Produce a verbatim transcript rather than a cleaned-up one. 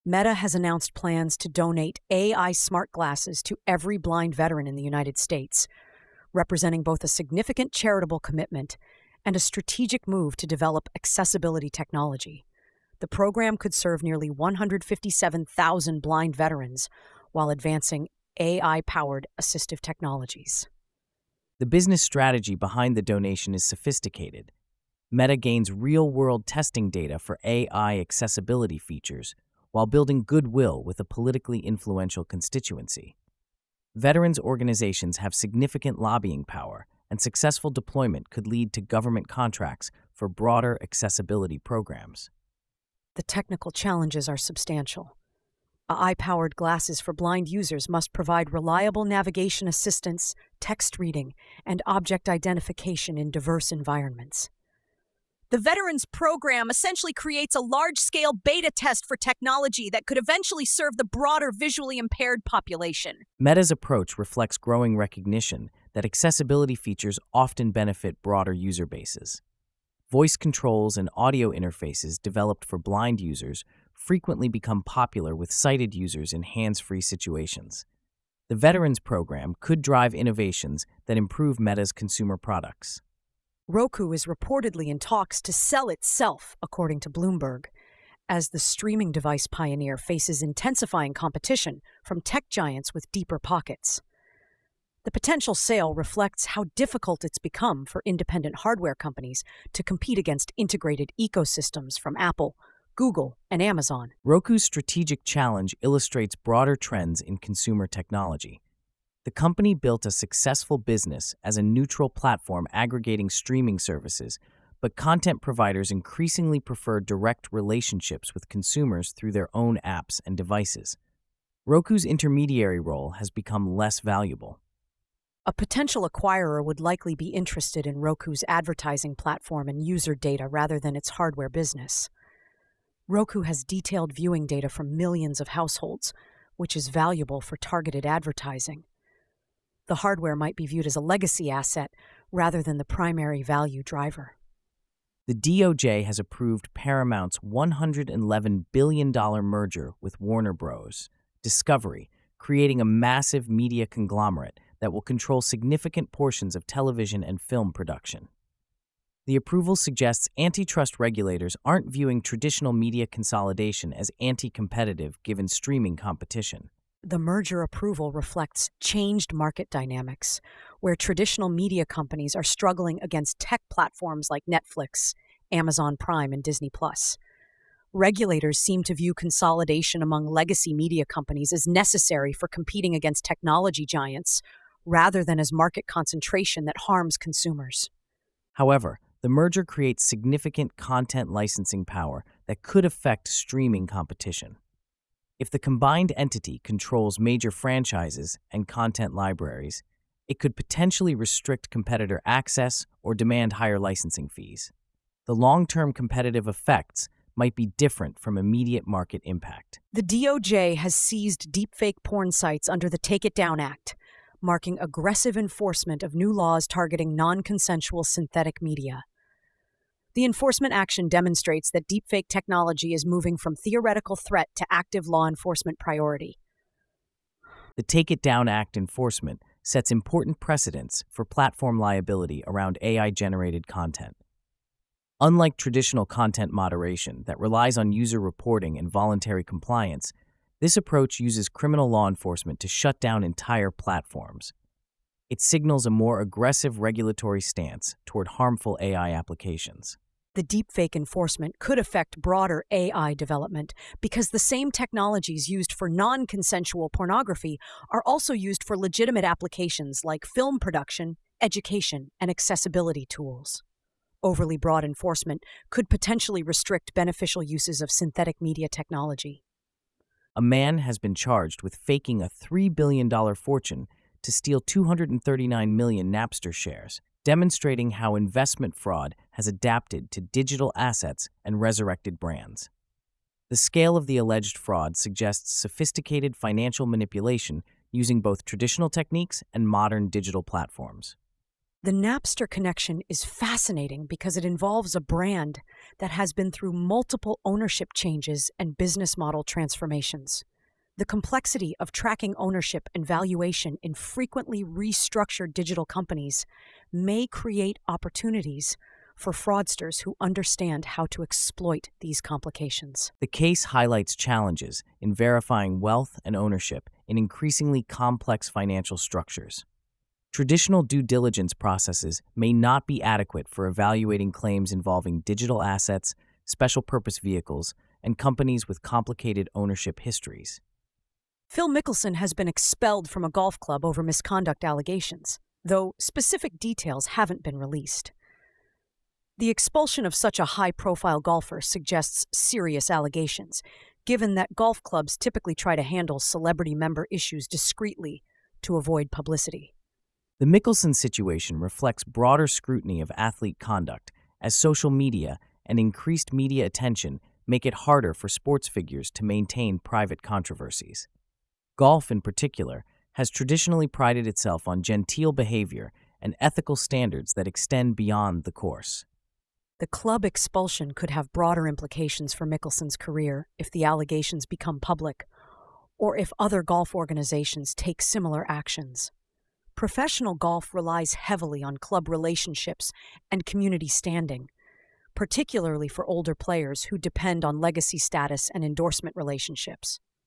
Meta has announced plans to donate A I smart glasses to every blind veteran in the United States, representing both a significant charitable commitment and a strategic move to develop accessibility technology. The program could serve nearly one hundred fifty-seven thousand blind veterans while advancing A I-powered assistive technologies. The business strategy behind the donation is sophisticated. Meta gains real-world testing data for A I accessibility features while building goodwill with a politically influential constituency. Veterans organizations have significant lobbying power, and successful deployment could lead to government contracts for broader accessibility programs. The technical challenges are substantial. A I-powered glasses for blind users must provide reliable navigation assistance, text reading, and object identification in diverse environments. The Veterans Program essentially creates a large-scale beta test for technology that could eventually serve the broader visually impaired population. Meta's approach reflects growing recognition that accessibility features often benefit broader user bases. Voice controls and audio interfaces developed for blind users frequently become popular with sighted users in hands-free situations. The Veterans Program could drive innovations that improve Meta's consumer products. Roku is reportedly in talks to sell itself, according to Bloomberg, as the streaming device pioneer faces intensifying competition from tech giants with deeper pockets. The potential sale reflects how difficult it's become for independent hardware companies to compete against integrated ecosystems from Apple, Google, and Amazon. Roku's strategic challenge illustrates broader trends in consumer technology. The company built a successful business as a neutral platform aggregating streaming services, but content providers increasingly prefer direct relationships with consumers through their own apps and devices. Roku's intermediary role has become less valuable. A potential acquirer would likely be interested in Roku's advertising platform and user data rather than its hardware business. Roku has detailed viewing data from millions of households, which is valuable for targeted advertising. The hardware might be viewed as a legacy asset rather than the primary value driver. The D O J has approved Paramount's one hundred eleven billion dollars merger with Warner Bros. Discovery, creating a massive media conglomerate that will control significant portions of television and film production. The approval suggests antitrust regulators aren't viewing traditional media consolidation as anti-competitive given streaming competition. The merger approval reflects changed market dynamics, where traditional media companies are struggling against tech platforms like Netflix, Amazon Prime, and Disney Plus. Regulators seem to view consolidation among legacy media companies as necessary for competing against technology giants, rather than as market concentration that harms consumers. However, the merger creates significant content licensing power that could affect streaming competition. If the combined entity controls major franchises and content libraries, it could potentially restrict competitor access or demand higher licensing fees. The long-term competitive effects might be different from immediate market impact. The D O J has seized deepfake porn sites under the Take It Down Act, marking aggressive enforcement of new laws targeting non-consensual synthetic media. The enforcement action demonstrates that deepfake technology is moving from theoretical threat to active law enforcement priority. The Take It Down Act enforcement sets important precedents for platform liability around A I-generated content. Unlike traditional content moderation that relies on user reporting and voluntary compliance, this approach uses criminal law enforcement to shut down entire platforms. It signals a more aggressive regulatory stance toward harmful A I applications. The deepfake enforcement could affect broader A I development because the same technologies used for non-consensual pornography are also used for legitimate applications like film production, education, and accessibility tools. Overly broad enforcement could potentially restrict beneficial uses of synthetic media technology. A man has been charged with faking a three billion dollars fortune to steal two hundred thirty-nine million Napster shares, demonstrating how investment fraud has adapted to digital assets and resurrected brands. The scale of the alleged fraud suggests sophisticated financial manipulation using both traditional techniques and modern digital platforms. The Napster connection is fascinating because it involves a brand that has been through multiple ownership changes and business model transformations. The complexity of tracking ownership and valuation in frequently restructured digital companies may create opportunities for fraudsters who understand how to exploit these complications. The case highlights challenges in verifying wealth and ownership in increasingly complex financial structures. Traditional due diligence processes may not be adequate for evaluating claims involving digital assets, special purpose vehicles, and companies with complicated ownership histories. Phil Mickelson has been expelled from a golf club over misconduct allegations, though specific details haven't been released. The expulsion of such a high-profile golfer suggests serious allegations, given that golf clubs typically try to handle celebrity member issues discreetly to avoid publicity. The Mickelson situation reflects broader scrutiny of athlete conduct, as social media and increased media attention make it harder for sports figures to maintain private controversies. Golf, in particular, has traditionally prided itself on genteel behavior and ethical standards that extend beyond the course. The club expulsion could have broader implications for Mickelson's career if the allegations become public, or if other golf organizations take similar actions. Professional golf relies heavily on club relationships and community standing, particularly for older players who depend on legacy status and endorsement relationships.